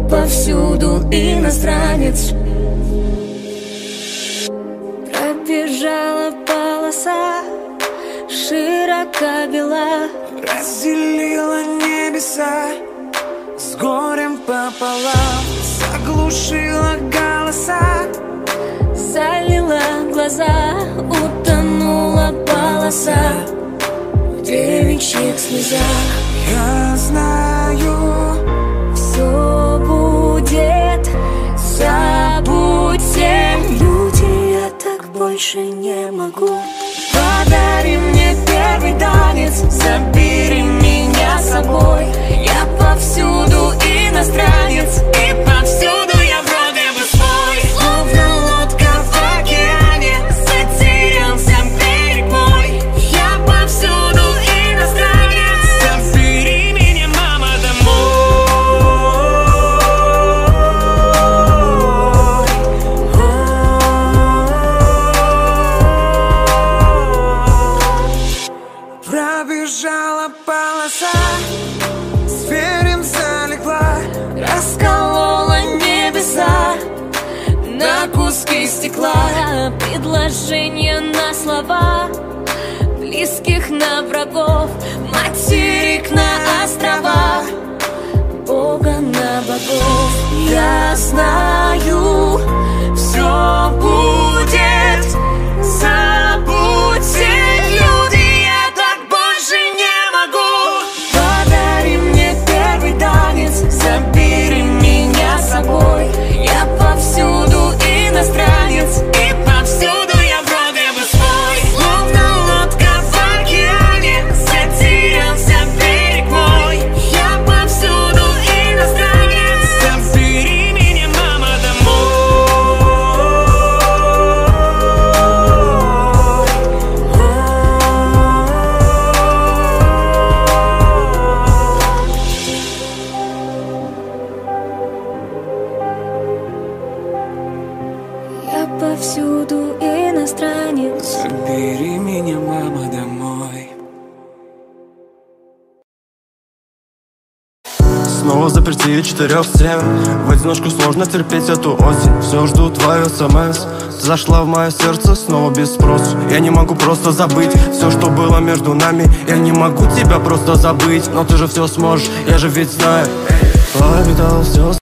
повсюду иностранец. Пробежала полоса, широка бела, разделила небеса с горем пополам, заглушила голоса, залила глаза, утонула полоса в девичьих слезах. Я знаю, все будет, забудьте, люди, я так больше не могу. Подари мне первый танец, забери меня с собой. Я повсюду иностранец, и повсюду я вроде бы свой. Словно лодка в океане, затерялся берег мой. Я повсюду иностранец, забери меня, мама, пробежала полоса, зверем залегла, расколола небеса на куски стекла. Предложения на слова, близких на врагов, материк на острова, Бога на богов. Я знаю, все будет, забудьте, люди, я так больше не могу. Подари мне первый танец, забери меня с собой. Я повсюду иностранец, и повсюду я вроде бы свой. Словно лодка в океане, затерялся берег мой. Я повсюду иностранец, забери меня, мама, я повсюду иностранец. забери меня, мама, домой. Снова заперти 4 стен. В одиночку сложно терпеть эту осень. Все жду твою СМС. Ты зашла в мое сердце снова без спросу. Я не могу просто забыть все, что было между нами. Я не могу тебя просто забыть, но ты же все сможешь, я же ведь знаю. Повидал все.